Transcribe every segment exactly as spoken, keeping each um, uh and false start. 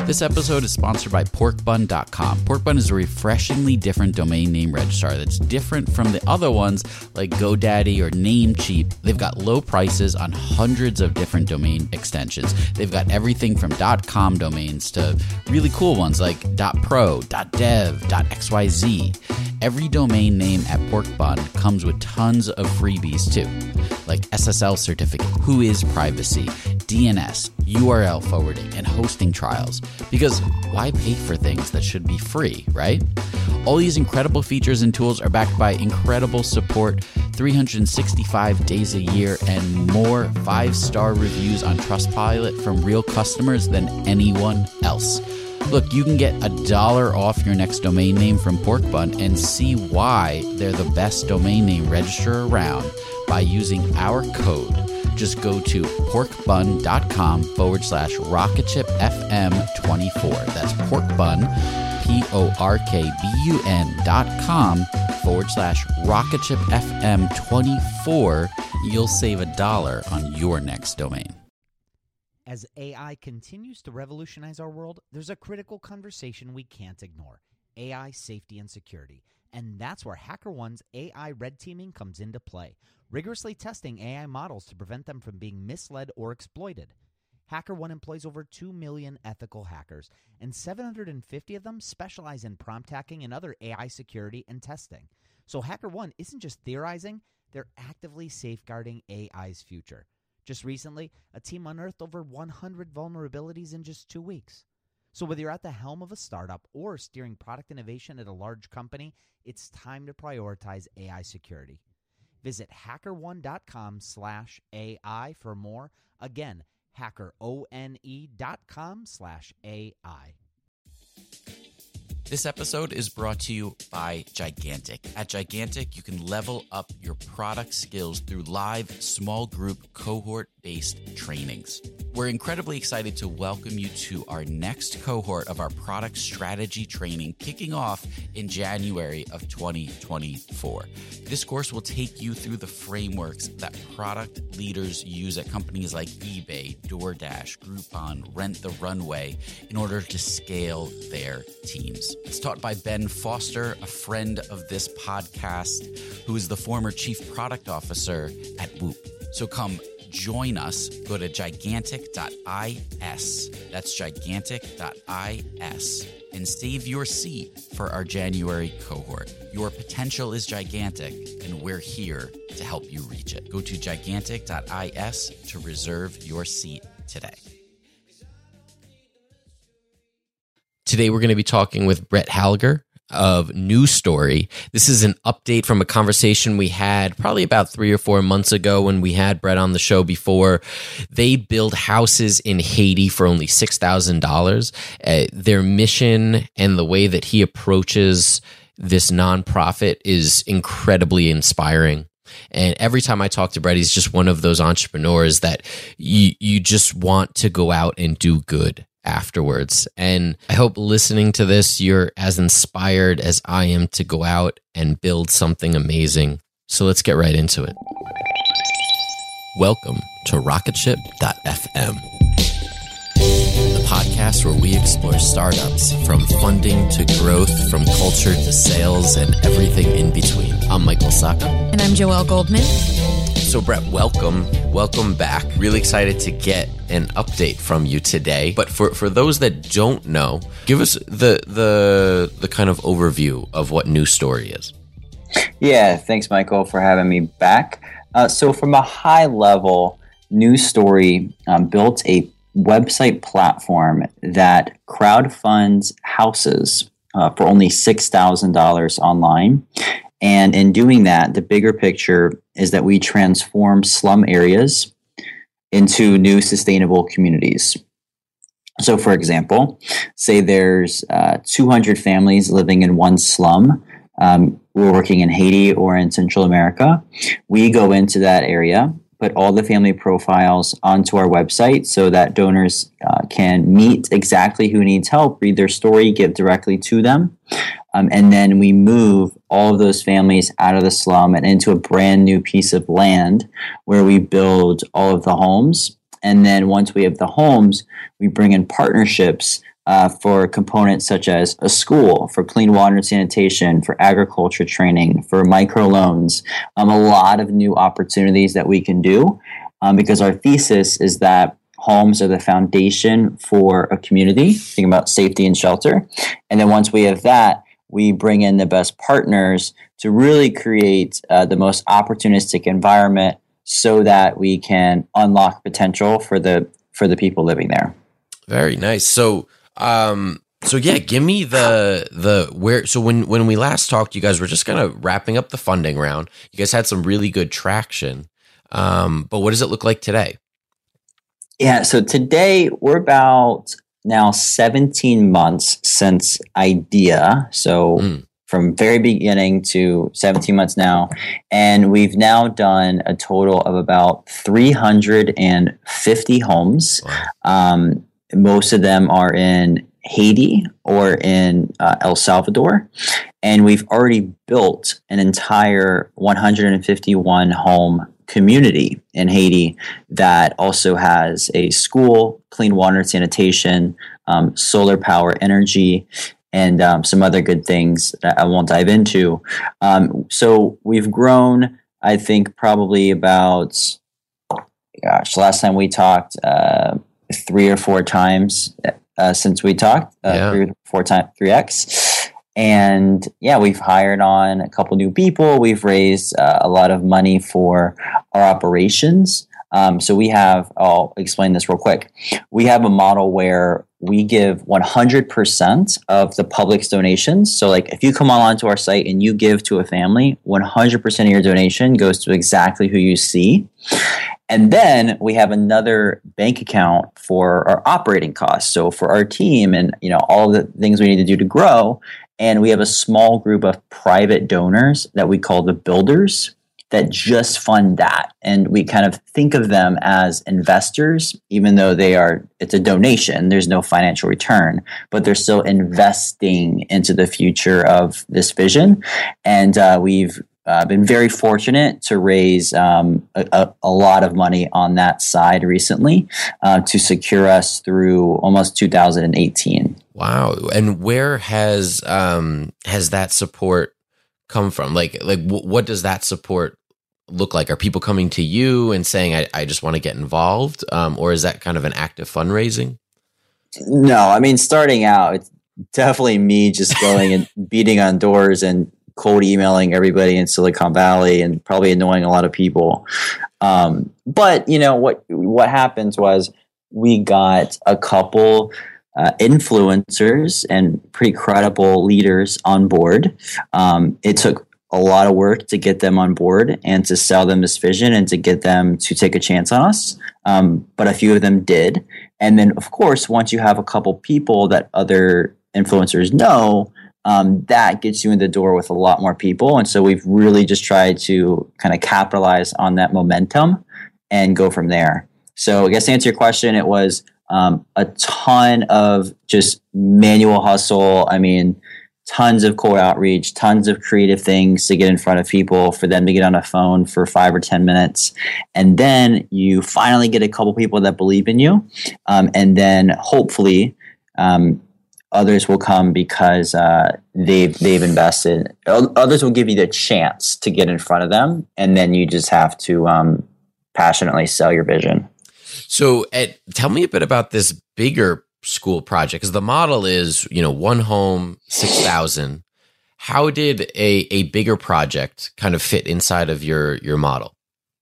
This episode is sponsored by pork bun dot com. Porkbun is a refreshingly different domain name registrar that's different from the other ones like GoDaddy or Namecheap. They've got low prices on hundreds of different domain extensions. They've got everything from .com domains to really cool ones like .pro, .dev, .xyz. Every domain name at Porkbun comes with tons of freebies too, like S S L certificate, who is privacy, D N S, U R L forwarding, and hosting trials. Because why pay for things that should be free, right? All these incredible features and tools are backed by incredible support, three hundred sixty-five days a year, and more five-star reviews on Trustpilot from real customers than anyone else. Look, you can get a dollar off your next domain name from Porkbun and see why they're the best domain name registrar around by using our code. Just go to porkbun.com forward slash rocketshipfm24. That's porkbun, P O R K B U N dot com forward slash rocketshipfm24. You'll save a dollar on your next domain. As A I continues to revolutionize our world, there's a critical conversation we can't ignore: A I safety and security. And that's where HackerOne's A I red teaming comes into play, rigorously testing A I models to prevent them from being misled or exploited. HackerOne employs over two million ethical hackers, and seven hundred fifty of them specialize in prompt hacking and other A I security and testing. So HackerOne isn't just theorizing, they're actively safeguarding A I's future. Just recently, a team unearthed over one hundred vulnerabilities in just two weeks. So whether you're at the helm of a startup or steering product innovation at a large company, it's time to prioritize A I security. Visit hackerone.com slash AI for more. Again, hackerone.com slash AI. This episode is brought to you by Gigantic. At Gigantic, you can level up your product skills through live, small group, cohort-based trainings. We're incredibly excited to welcome you to our next cohort of our product strategy training, kicking off in January of twenty twenty-four. This course will take you through the frameworks that product leaders use at companies like eBay, DoorDash, Groupon, Rent the Runway in order to scale their teams. It's taught by Ben Foster, a friend of this podcast, who is the former chief product officer at Whoop. So come join us. Go to gigantic dot is. That's gigantic dot is and save your seat for our January cohort. Your potential is gigantic, and we're here to help you reach it. Go to gigantic dot is to reserve your seat today. Today, we're going to be talking with Brett Halger of New Story. This is an update from a conversation we had probably about three or four months ago when we had Brett on the show before. They build houses in Haiti for only six thousand dollars. Uh, their mission and the way that he approaches this nonprofit is incredibly inspiring. And every time I talk to Brett, he's just one of those entrepreneurs that you, you just want to go out and do good afterwards. And I hope listening to this, you're as inspired as I am to go out and build something amazing. So let's get right into it. Welcome to rocketship dot f m, the podcast where we explore startups from funding to growth, from culture to sales, and everything in between. I'm Michael Sacca. And I'm Joelle Goldman. So Brett, welcome. Welcome back. Really excited to get an update from you today. But for, for those that don't know, give us the the the kind of overview of what New Story is. Yeah, thanks, Michael, for having me back. Uh, so from a high level, New Story um, built a website platform that crowdfunds houses uh, for only six thousand dollars online. And in doing that, the bigger picture is that we transform slum areas into new sustainable communities. So, for example, say there's uh, two hundred families living in one slum. Um, we're working in Haiti or in Central America. We go into that area, put all the family profiles onto our website so that donors uh, can meet exactly who needs help, read their story, give directly to them. Um, and then we move all of those families out of the slum and into a brand new piece of land where we build all of the homes. And then once we have the homes, we bring in partnerships uh, for components such as a school, for clean water and sanitation, for agriculture training, for microloans, um, a lot of new opportunities that we can do um, because our thesis is that homes are the foundation for a community. Think about safety and shelter. And then once we have that, we bring in the best partners to really create uh, the most opportunistic environment so that we can unlock potential for the for the people living there. Very nice. So, um, so yeah, give me the the where. So when when we last talked, you guys were just kind of wrapping up the funding round. You guys had some really good traction. Um, but what does it look like today? Yeah, so today we're about now seventeen months since idea. So mm. from very beginning to seventeen months now. And we've now done a total of about three hundred fifty homes. Wow. Um, most of them are in Haiti or in uh, El Salvador. And we've already built an entire one hundred fifty-one home community in Haiti that also has a school, clean water and sanitation, um, solar power energy, and um, some other good things that I won't dive into. Um, so we've grown, I think, probably about, gosh, last time we talked, uh, three or four times uh, since we talked, uh, yeah. three or four times, three X. And yeah, we've hired on a couple new people. We've raised uh, a lot of money for our operations. Um, so we have, I'll explain this real quick. We have a model where we give one hundred percent of the public's donations. So like if you come on to our site and you give to a family, one hundred percent of your donation goes to exactly who you see. And then we have another bank account for our operating costs. So for our team and, you know, all the things we need to do to grow. And we have a small group of private donors that we call the builders that just fund that. And we kind of think of them as investors, even though they are, it's a donation, there's no financial return, but they're still investing into the future of this vision. And uh, we've uh, been very fortunate to raise um, a, a lot of money on that side recently uh, to secure us through almost two thousand eighteen. Wow. And where has um, has that support come from? Like, like w- what does that support look like? Are people coming to you and saying, I, I just want to get involved? Um, or is that kind of an active fundraising? No, I mean, starting out, it's definitely me just going and beating on doors and cold emailing everybody in Silicon Valley and probably annoying a lot of people. Um, but, you know, what what happens was we got a couple Uh, influencers and pretty credible leaders on board. Um, it took a lot of work to get them on board and to sell them this vision and to get them to take a chance on us. Um, but a few of them did. And then, of course, once you have a couple people that other influencers know, um, that gets you in the door with a lot more people. And so we've really just tried to kind of capitalize on that momentum and go from there. So I guess to answer your question, it was Um, a ton of just manual hustle. I mean, tons of cold outreach, tons of creative things to get in front of people, for them to get on a phone for five or ten minutes. And then you finally get a couple people that believe in you. Um, and then hopefully um, others will come because uh, they've, they've invested. Others will give you the chance to get in front of them. And then you just have to um, passionately sell your vision. So Ed, tell me a bit about this bigger school project, because the model is, you know, one home, six thousand. How did a, a bigger project kind of fit inside of your, your model?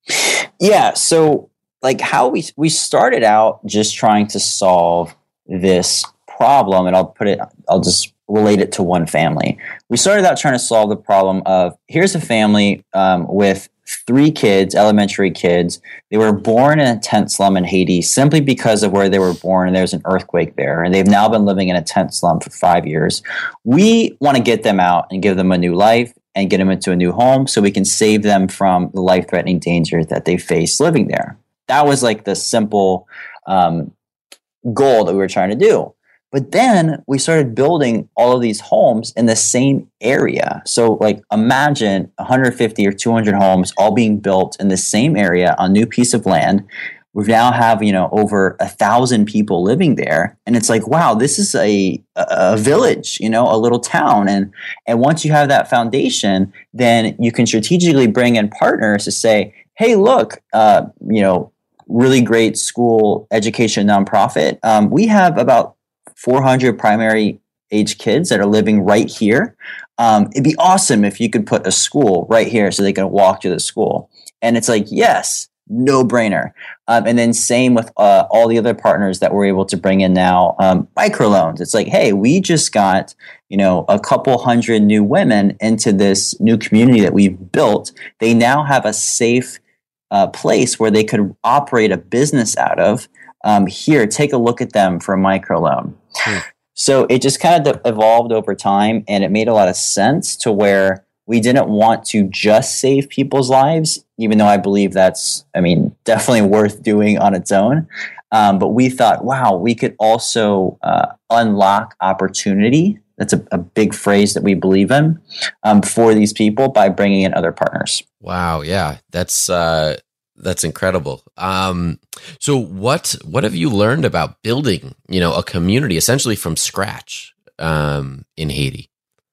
Yeah. So like how we, we started out just trying to solve this problem, and I'll put it, I'll just relate it to one family. We started out trying to solve the problem of, here's a family um, with three kids, elementary kids. They were born in a tent slum in Haiti simply because of where they were born, and there's an earthquake there, and they've now been living in a tent slum for five years. We want to get them out and give them a new life and get them into a new home so we can save them from the life-threatening dangers that they face living there. That was like the simple um, goal that we were trying to do. But then we started building all of these homes in the same area. So like imagine one hundred fifty or two hundred homes all being built in the same area on a new piece of land. we now have, you know, over a thousand people living there. And it's like, wow, this is a, a village, you know, a little town. And, and once you have that foundation, then you can strategically bring in partners to say, hey, look, uh, you know, really great school education nonprofit. Um, we have about four hundred primary age kids that are living right here. Um, it'd be awesome if you could put a school right here so they can walk to the school. And it's like, yes, no brainer. Um, and then same with uh, all the other partners that we're able to bring in now, um, microloans. It's like, hey, we just got, you know, a couple hundred new women into this new community that we've built. They now have a safe uh, place where they could operate a business out of. Um, here, take a look at them for a microloan. Hmm. So it just kind of evolved over time, and it made a lot of sense to where we didn't want to just save people's lives, even though I believe that's, I mean, definitely worth doing on its own. Um, but we thought, wow, we could also uh, unlock opportunity. That's a, a big phrase that we believe in um, for these people by bringing in other partners. Wow. Yeah, that's uh, that's incredible. Um, so what what have you learned about building, you know, a community essentially from scratch um, in Haiti?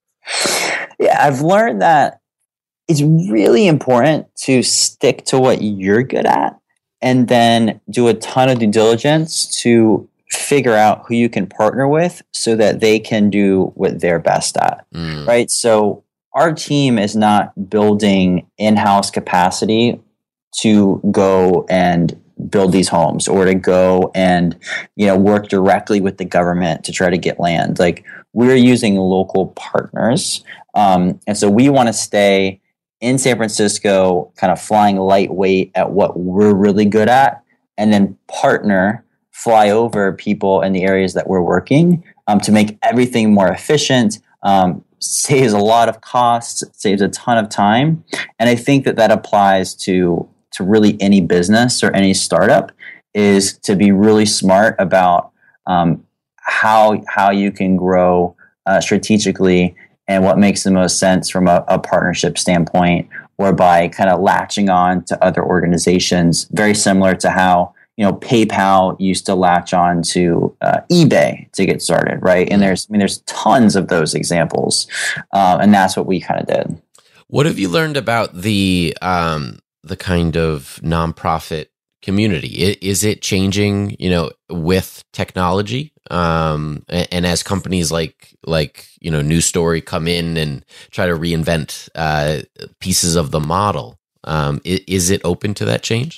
Yeah, I've learned that it's really important to stick to what you're good at and then do a ton of due diligence to figure out who you can partner with so that they can do what they're best at, mm. right? So our team is not building in-house capacity to go and build these homes or to go and, you know, work directly with the government to try to get land. Like, we're using local partners. Um, and so we want to stay in San Francisco, kind of flying lightweight at what we're really good at, and then partner, fly over people in the areas that we're working um, to make everything more efficient, um, saves a lot of costs, saves a ton of time. And I think that that applies to to really any business or any startup, is to be really smart about um, how how you can grow uh, strategically and what makes the most sense from a, a partnership standpoint, or by kind of latching on to other organizations, very similar to how, you know, PayPal used to latch on to uh, eBay to get started, right? And there's I mean there's tons of those examples, uh, and that's what we kind of did. What have you learned about the um, the kind of nonprofit community? Is it changing, you know, with technology? Um, and, and as companies like, like, you know, New Story come in and try to reinvent uh, pieces of the model, um, is, is it open to that change?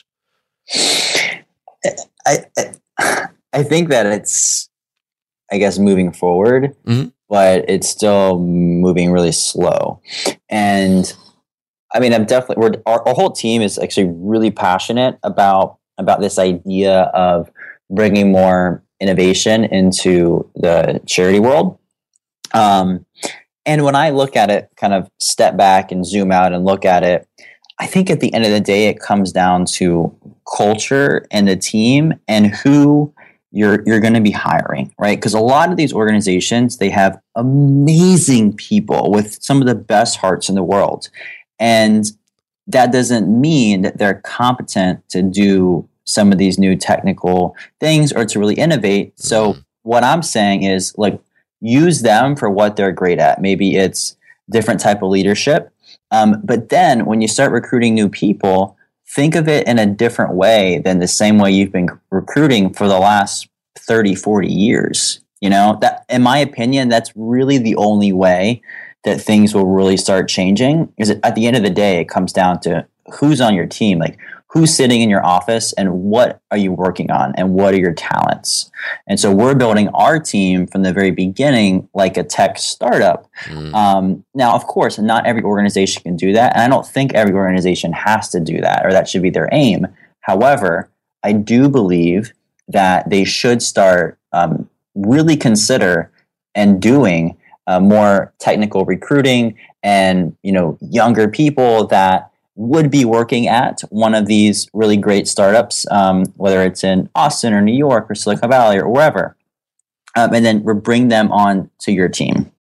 I, I, I think that it's, I guess, moving forward, mm-hmm. but it's still moving really slow. And I mean, I'm definitely, we're, our, our whole team is actually really passionate about, about this idea of bringing more innovation into the charity world. Um, and when I look at it, kind of step back and zoom out and look at it, I think at the end of the day, it comes down to culture and the team and who you're you're going to be hiring, right? Because a lot of these organizations, they have amazing people with some of the best hearts in the world. And that doesn't mean that they're competent to do some of these new technical things or to really innovate. So what I'm saying is, like, use them for what they're great at. Maybe it's different type of leadership. Um, but then when you start recruiting new people, think of it in a different way than the same way you've been recruiting for the last thirty, forty years. You know, that, in my opinion, that's really the only way that things will really start changing. Is at the end of the day, it comes down to who's on your team, like who's sitting in your office and what are you working on and what are your talents. And so we're building our team from the very beginning like a tech startup. Mm. Um, now, of course, not every organization can do that. And I don't think every organization has to do that, or that should be their aim. However, I do believe that they should start um, really consider and doing uh, more technical recruiting and, you know, younger people that would be working at one of these really great startups, um, whether it's in Austin or New York or Silicon Valley or wherever, um, and then bring them on to your team.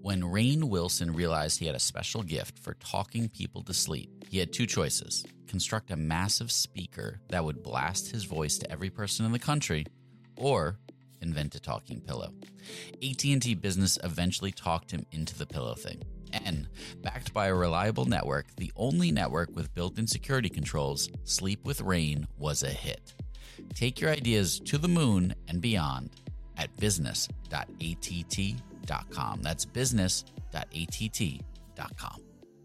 When Rainn Wilson realized he had a special gift for talking people to sleep, he had two choices: construct a massive speaker that would blast his voice to every person in the country, or invent a talking pillow. A T and T Business eventually talked him into the pillow thing. And, backed by a reliable network, the only network with built-in security controls, Sleep with Rainn was a hit. Take your ideas to the moon and beyond at business dot a t t dot com. That's business dot a t t dot com.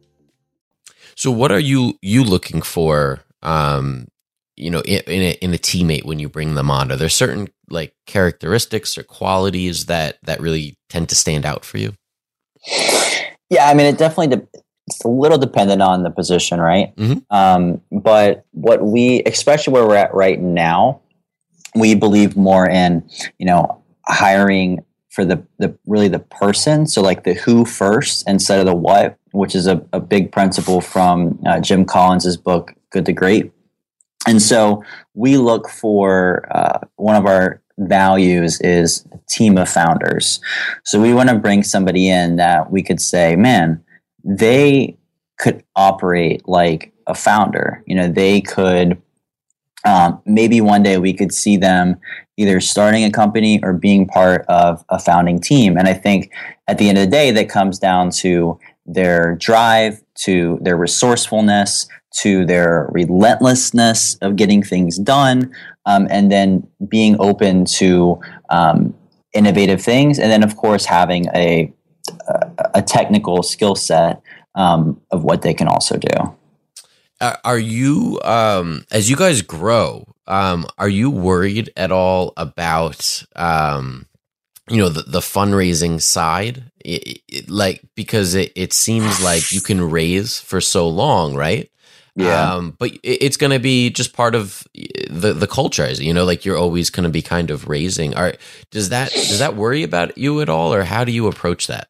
So what are you you looking for um you know in, in, a, in a teammate when you bring them on? Are there certain like characteristics or qualities that that really tend to stand out for you? Yeah, I mean, it definitely de- it's a little dependent on the position, right? Mm-hmm. Um, but what we, especially where we're at right now, we believe more in, you know, hiring for the, the really the person. So like the who first instead of the what, which is a, a big principle from uh, Jim Collins's book, Good to Great. And so we look for uh, one of our values is a team of founders. So we want to bring somebody in that we could say, man, they could operate like a founder. You know, they could, um, maybe one day we could see them either starting a company or being part of a founding team. And I think at the end of the day, that comes down to their drive, to their resourcefulness, to their relentlessness of getting things done, um, and then being open to um, innovative things. And then, of course, having a, a technical skill set um, of what they can also do. Are you, um, as you guys grow, um, are you worried at all about, um, you know, the, the fundraising side? It, it, like, because it, it seems like you can raise for so long, right? Yeah. Um, but it, it's going to be just part of the, the culture, you know, like you're always going to be kind of raising. Are, does that, does that worry about you at all, or how do you approach that?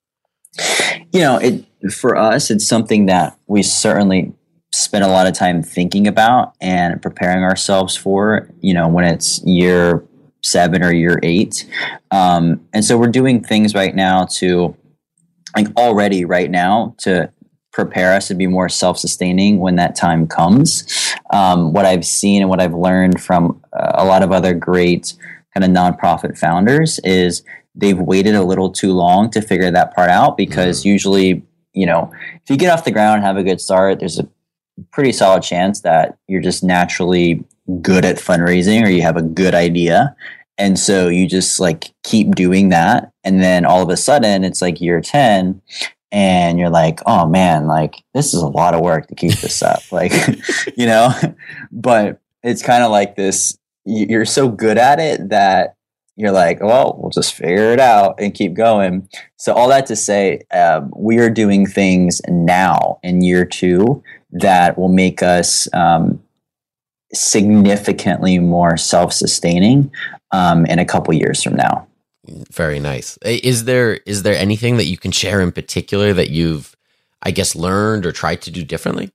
You know, it, for us, it's something that we certainly spend a lot of time thinking about and preparing ourselves for, you know, when it's year seven or year eight. Um, and so we're doing things right now to, like already right now, to prepare us to be more self-sustaining when that time comes. Um, what I've seen and what I've learned from uh, a lot of other great kind of nonprofit founders is they've waited a little too long to figure that part out, because mm-hmm. usually, you know, if you get off the ground and have a good start, there's a pretty solid chance that you're just naturally good at fundraising or you have a good idea. And so you just like keep doing that. And then all of a sudden it's like year ten and you're like, oh man, like this is a lot of work to keep this up. Like, you know, but it's kind of like this, you're so good at it that you're like, well, we'll just figure it out and keep going. So all that to say, um, we are doing things now in year two that will make us um, significantly more self-sustaining um, in a couple years from now. Very nice. Is there is there anything that you can share in particular that you've, I guess, learned or tried to do differently?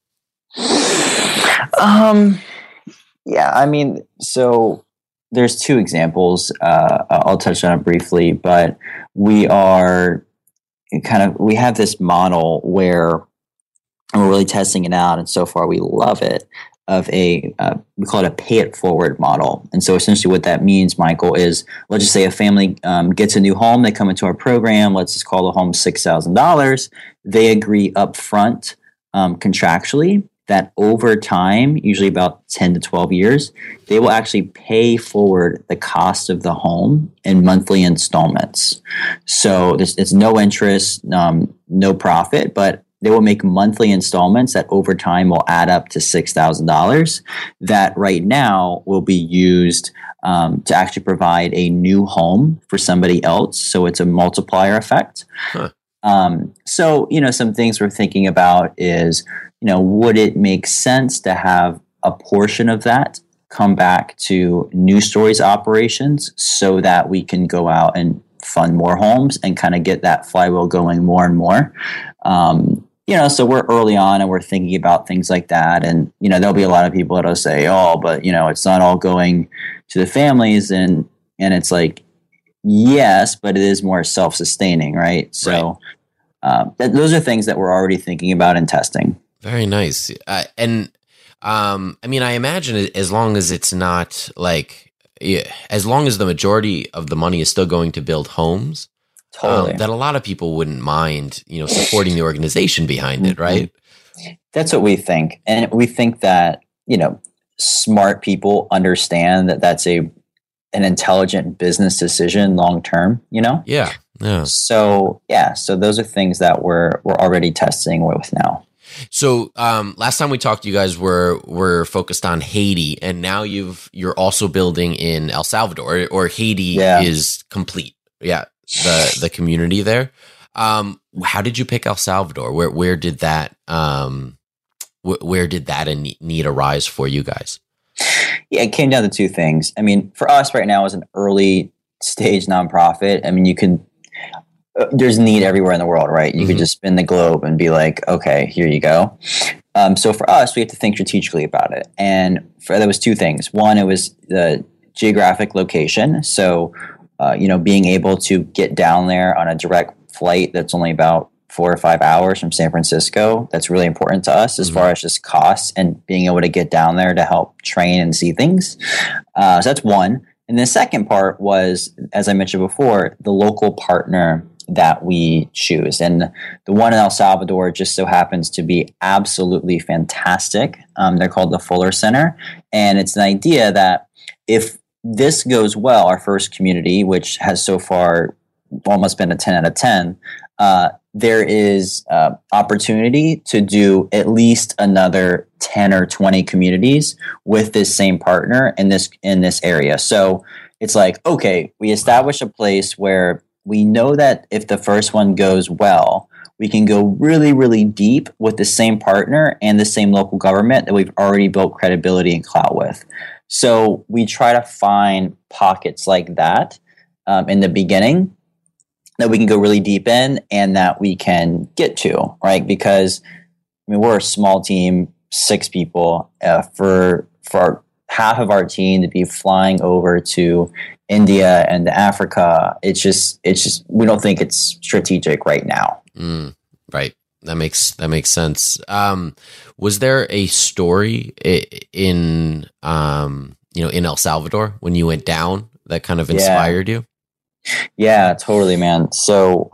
Um, yeah, I mean, so there's two examples. Uh, I'll touch on it briefly, but we are kind of, we have this model where we're really testing it out, and so far we love it, of a, uh, we call it a pay it forward model. And so essentially what that means, Michael, is let's just say a family um, gets a new home, they come into our program, let's just call the home six thousand dollars. They agree up front um, contractually that over time, usually about ten to twelve years, they will actually pay forward the cost of the home in monthly installments. So there's, it's no interest, um, no profit, but they will make monthly installments that over time will add up to six thousand dollars that right now will be used um, to actually provide a new home for somebody else. So it's a multiplier effect. Huh. Um, so, you know, some things we're thinking about is, you know, would it make sense to have a portion of that come back to News Stories operations so that we can go out and fund more homes and kind of get that flywheel going more and more? Um, you know, so we're early on and we're thinking about things like that. And, you know, there'll be a lot of people that'll say, oh, but, you know, it's not all going to the families. And, and it's like, yes, but it is more self-sustaining, right? So Right. Um, th- those are things that we're already thinking about and testing. Very nice. Uh, and um, I mean, I imagine it- as long as it's not like, yeah, as long as the majority of the money is still going to build homes, Totally. um, that a lot of people wouldn't mind, you know, supporting the organization behind it, right? That's what we think. And we think that, you know, smart people understand that that's a an intelligent business decision long term, you know? Yeah. Yeah. So, yeah, so those are things that we're we're already testing with now. So um, last time we talked, you guys were were focused on Haiti, and now you've you're also building in El Salvador, or, or Haiti Yeah. is complete. Yeah, the the community there. Um, how did you pick El Salvador? Where where did that um, wh- where did that in- need arise for you guys? Yeah, it came down to two things. I mean, for us right now as an early stage nonprofit, I mean, you can uh, there's need everywhere in the world, right? You Mhm. could just spin the globe and be like, okay, here you go. Um, so for us, we have to think strategically about it. And for there was two things. One, it was the geographic location. So, uh, you know, being able to get down there on a direct flight that's only about four or five hours from San Francisco. That's really important to us as Mhm. far as just costs and being able to get down there to help train and see things. Uh, so that's one. And the second part was, as I mentioned before, the local partner that we choose. And the one in El Salvador just so happens to be absolutely fantastic. Um, they're called the Fuller Center. And it's an idea that if this goes well, our first community, which has so far almost been a ten out of ten, uh, there is uh, opportunity to do at least another ten or twenty communities with this same partner in this in this area. So it's like, okay, we establish a place where we know that if the first one goes well, we can go really, really deep with the same partner and the same local government that we've already built credibility and clout with. So we try to find pockets like that um, in the beginning that we can go really deep in and that we can get to, right? Because I mean, we're a small team, six people. Uh, for for our, half of our team to be flying over to India and Africa, it's just it's just we don't think it's strategic right now. Mm, right. That makes that makes sense. Um, was there a story i- in um, you know in El Salvador when you went down that kind of Yeah. inspired you? Yeah, totally, man. So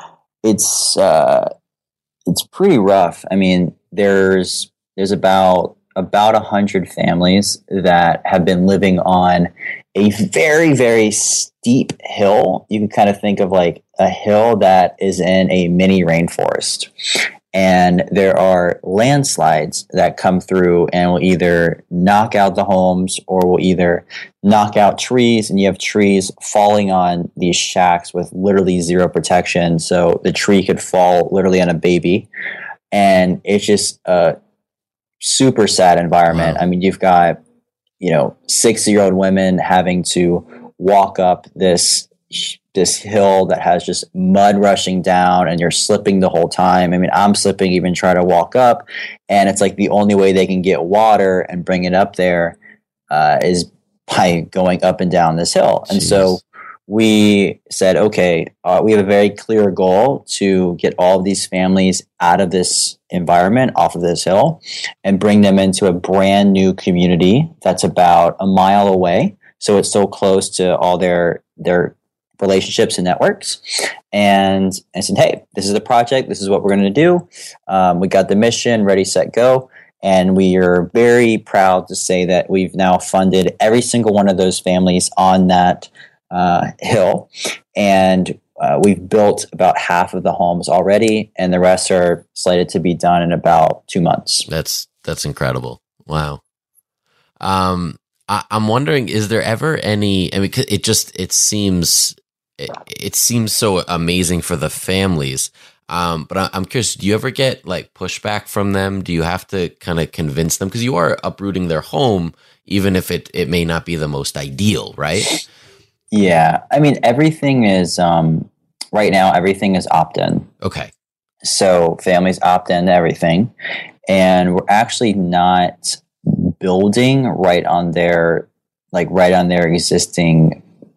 it's uh, it's pretty rough. I mean, there's there's about about a hundred families that have been living on a very very steep hill. You can kind of think of like a hill that is in a mini rainforest. And there are landslides that come through and will either knock out the homes or will either knock out trees. And you have trees falling on these shacks with literally zero protection. So the tree could fall literally on a baby. And it's just a super sad environment. Wow. I mean, you've got, you know, sixty-year-old women having to walk up this this hill that has just mud rushing down and you're slipping the whole time. I mean, I'm slipping even trying to walk up, and it's like the only way they can get water and bring it up there uh, is by going up and down this hill. And Jeez. so we said, okay, uh, we have a very clear goal to get all of these families out of this environment, off of this hill, and bring them into a brand new community that's about a mile away. So it's so close to all their their relationships and networks. And I said, hey, this is the project. This is what we're going to do. Um, we got the mission, ready, set, go. And we are very proud to say that we've now funded every single one of those families on that uh, hill. And uh, we've built about half of the homes already, and the rest are slated to be done in about two months. That's that's incredible. Wow. Um, I, I'm wondering, is there ever any? I mean, 'cause it just it seems it, it seems so amazing for the families. Um, but I, I'm curious, do you ever get like pushback from them? Do you have to kind of convince them, because you are uprooting their home, even if it it may not be the most ideal, right? Yeah, I mean, everything is um, right now. Everything is opt-in. Okay. So families opt in to everything, and we're actually not building right on their like right on their existing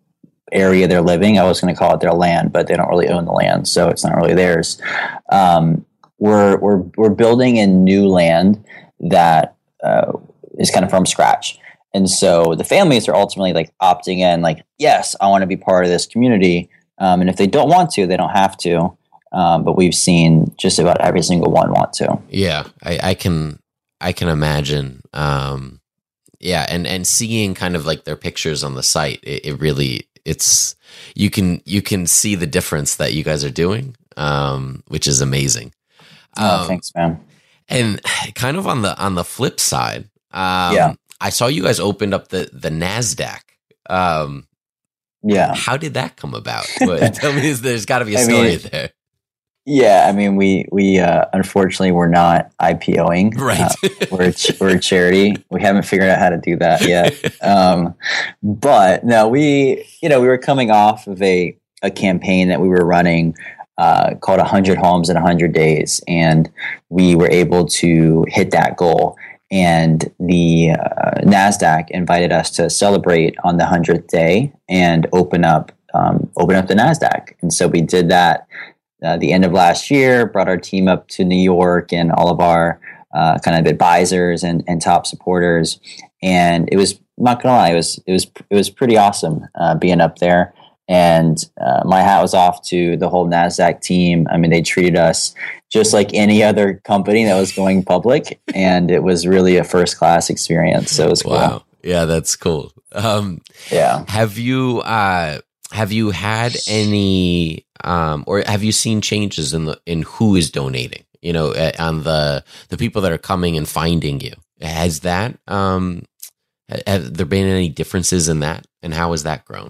area they're living. I was going to call it their land, but they don't really own the land, so it's not really theirs. Um, we're we're we're building in new land that uh, is kind of from scratch, and so the families are ultimately like opting in, like, yes, I want to be part of this community, um, and if they don't want to, they don't have to. Um, but we've seen just about every single one want to. Yeah, I, I can I can imagine. Um, yeah, and and seeing kind of like their pictures on the site, it, it really. It's you can you can see the difference that you guys are doing, um, which is amazing. Oh, um, thanks, man. And kind of on the on the flip side, um, yeah, I saw you guys opened up the the NASDAQ. Um, yeah, how did that come about? Tell me, there's got to be a I story mean, there. Yeah, I mean, we we uh, unfortunately we're not IPOing. Right, uh, we're a ch- we're a charity. We haven't figured out how to do that yet. Um, but no, we you know we were coming off of a a campaign that we were running uh, called one hundred Homes in one hundred Days, and we were able to hit that goal. And the uh, NASDAQ invited us to celebrate on the hundredth day and open up um, open up the NASDAQ, and so we did that. Uh, the end of last year, brought our team up to New York and all of our uh, kind of advisors and, and top supporters, and it was I'm not gonna lie, it was it was it was pretty awesome uh, being up there. And uh, my hat was off to the whole NASDAQ team. I mean, they treated us just like any other company that was going public, and it was really a first class experience. So it was cool. Wow, yeah, that's cool. Um, yeah, have you uh, have you had any? Um, or have you seen changes in the in who is donating? You know, on the the people that are coming and finding you. Has that um, have there been any differences in that, and how has that grown?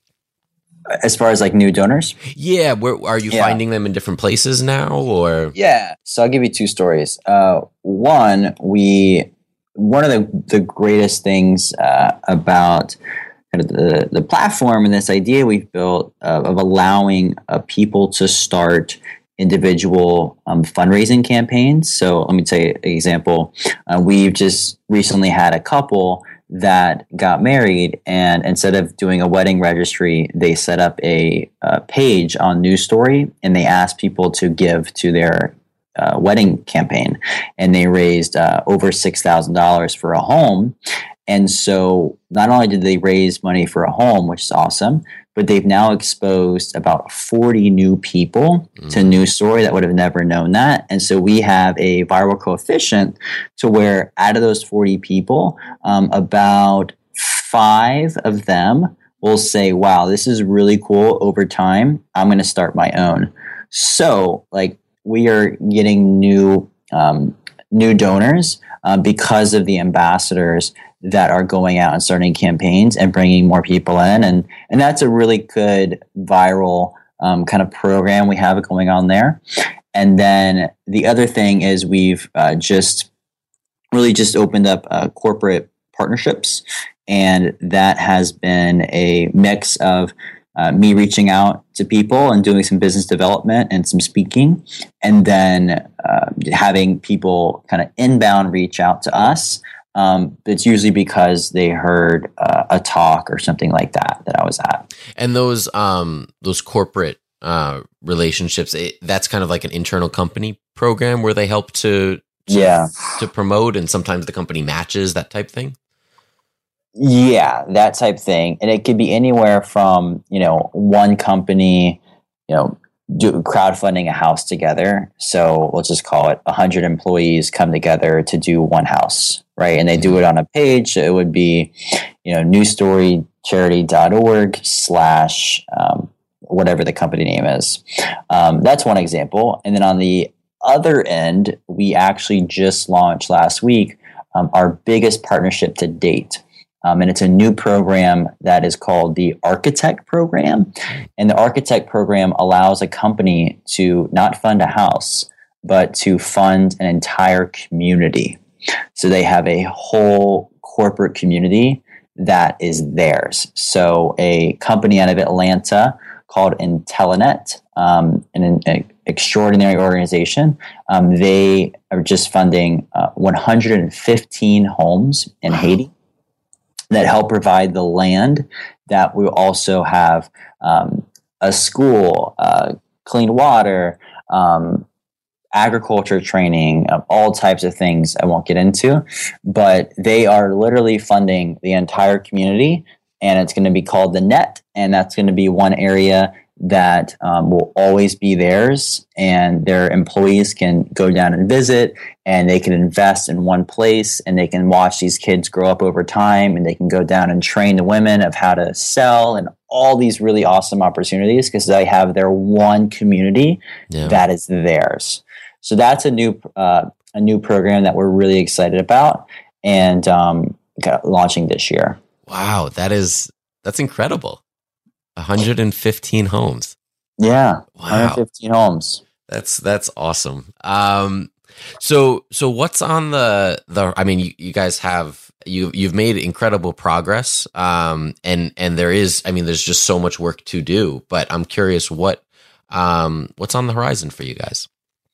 As far as like new donors, yeah, where are you yeah. finding them in different places now, or yeah? So I'll give you two stories. Uh, one, we one of the the greatest things uh, about The, the platform and this idea we've built uh, of allowing uh, people to start individual um, fundraising campaigns. So let me tell you an example. Uh, we've just recently had a couple that got married, and instead of doing a wedding registry, they set up a, a page on News Story, and they asked people to give to their uh, wedding campaign, and they raised uh, over six thousand dollars for a home. And so not only did they raise money for a home, which is awesome, but they've now exposed about forty new people mm. to News Story that would have never known that. And so we have a viral coefficient to where out of those forty people, um, about five of them will say, wow, this is really cool. Over time, I'm going to start my own. So like we are getting new um, new donors uh, because of the ambassadors that are going out and starting campaigns and bringing more people in. And, and that's a really good viral um, kind of program we have going on there. And then the other thing is we've uh, just really just opened up uh, corporate partnerships. And that has been a mix of uh, me reaching out to people and doing some business development and some speaking, and then uh, having people kind of inbound reach out to us. Um, it's usually because they heard uh, a talk or something like that that I was at. And those um, those corporate uh, relationships, it, that's kind of like an internal company program where they help to, to yeah to promote, and sometimes the company matches, that type thing. Yeah, that type thing, and it could be anywhere from you know one company, you know. do crowdfunding a house together. So let's just call it a hundred employees come together to do one house, right? And they do it on a page. So it would be, you know, newstorycharity.org slash um, whatever the company name is. Um, that's one example. And then on the other end, we actually just launched last week um, our biggest partnership to date. Um, and it's a new program that is called the Architect Program. And the Architect Program allows a company to not fund a house, but to fund an entire community. So they have a whole corporate community that is theirs. So a company out of Atlanta called Intellinet, um, an, an extraordinary organization, um, they are just funding uh, one hundred fifteen homes in Haiti that help provide the land that we also have um, a school, uh, clean water, um, agriculture training, of all types of things I won't get into, but they are literally funding the entire community, and it's going to be called the Net, and that's going to be one area that um, will always be theirs, and their employees can go down and visit, and they can invest in one place, and they can watch these kids grow up over time, and they can go down and train the women of how to sell and all these really awesome opportunities because they have their one community yeah. that is theirs. So that's a new uh, a new program that we're really excited about and um, launching this year. Wow, that is that's incredible. one hundred fifteen homes. Yeah, wow. one hundred fifteen homes. That's that's awesome. Um, so so what's on the the? I mean, you, you guys have you you've made incredible progress. Um, and and there is, I mean, there's just so much work to do. But I'm curious what um what's on the horizon for you guys.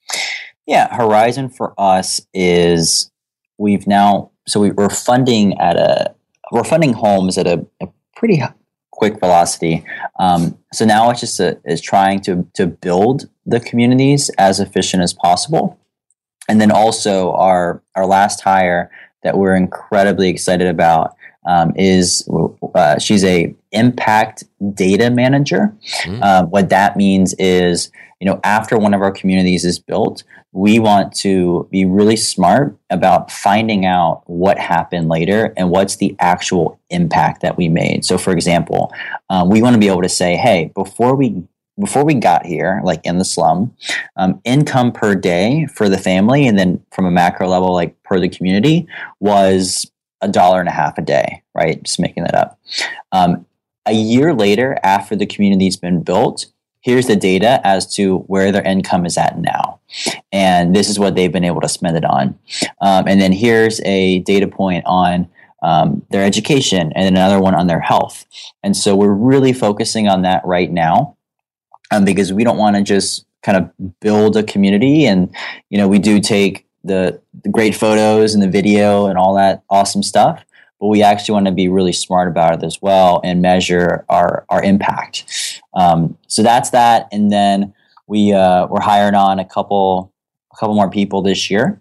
Yeah, horizon for us is we've now so we, we're funding at a we're funding homes at a, a pretty quick velocity. Um, so now it's just a, is trying to to build the communities as efficient as possible, and then also our our last hire that we're incredibly excited about um, is uh, she's a impact data manager. Mm. Uh, what that means is, you know, after one of our communities is built, we want to be really smart about finding out what happened later and what's the actual impact that we made. So, for example, um, we want to be able to say, hey, before we before we got here, like in the slum, um, income per day for the family, and then from a macro level, like per the community, was a dollar and a half a day, right? Just making that up. Um, a year later, after the community's been built, here's the data as to where their income is at now. And this is what they've been able to spend it on. Um, and then here's a data point on um, their education and another one on their health. And so we're really focusing on that right now um, because we don't want to just kind of build a community. And, you know, we do take the, the great photos and the video and all that awesome stuff, but we actually want to be really smart about it as well and measure our, our impact. Um, so that's that. And then we, uh, we're hiring on a couple, a couple more people this year,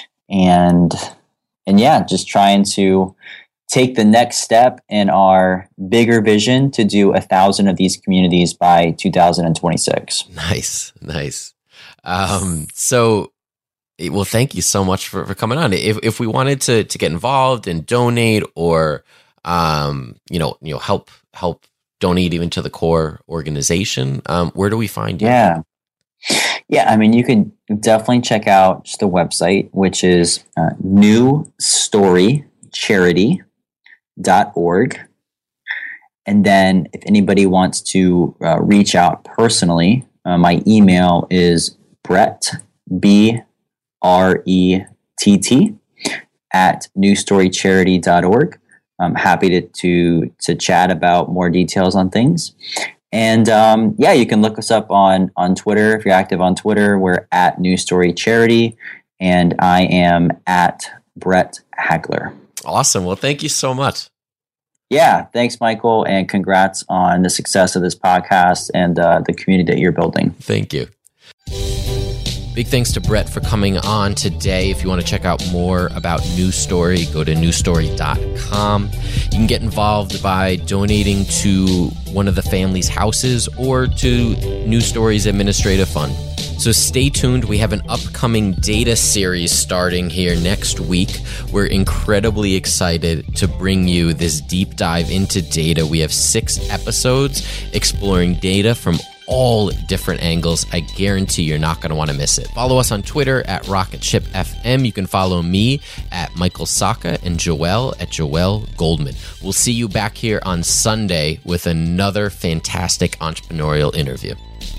and, and yeah, just trying to take the next step in our bigger vision to do a thousand of these communities by two thousand twenty-six. Nice. Nice. Um, so, well, thank you so much for, for coming on. If if we wanted to to get involved and donate, or um, you know, you know, help help donate even to the core organization, um, where do we find you? Yeah, yeah. I mean, you can definitely check out just the website, which is uh, new story charity dot org. And then, if anybody wants to uh, reach out personally, uh, my email is Brett B. R E T T at new story charity dot org. I'm happy to, to to chat about more details on things. And um, yeah, you can look us up on, on Twitter. If you're active on Twitter, we're at New Story Charity, and I am at Brett Hagler. Awesome. Well, thank you so much. Yeah, thanks, Michael, and congrats on the success of this podcast and uh, the community that you're building. Thank you. Big thanks to Brett for coming on today. If you want to check out more about New Story, go to new story dot com. You can get involved by donating to one of the family's houses or to New Story's administrative fund. So stay tuned. We have an upcoming data series starting here next week. We're incredibly excited to bring you this deep dive into data. We have six episodes exploring data from all different angles. I guarantee you're not going to want to miss it. Follow us on Twitter at Rocket Ship F M. You can follow me at Michael Saka and Joelle at Joelle Goldman. We'll see you back here on Sunday with another fantastic entrepreneurial interview.